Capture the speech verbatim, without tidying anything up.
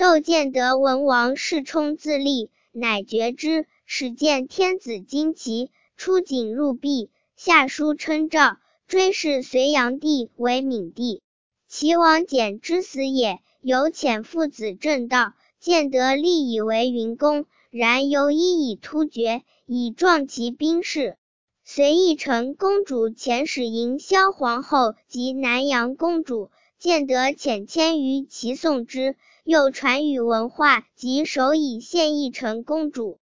窦建德闻王世充自立，乃决之，始见天子旌旗，出警入壁，下书称诏，追谥隋炀帝为闵帝。齐王翦之死也，有遣父子正道，建德立以为云公，然犹一以突厥，以壮其兵势。隋义成公主遣使迎萧皇后及南阳公主，建德遣迁于齐送之，又传与文化及首以献义成公主。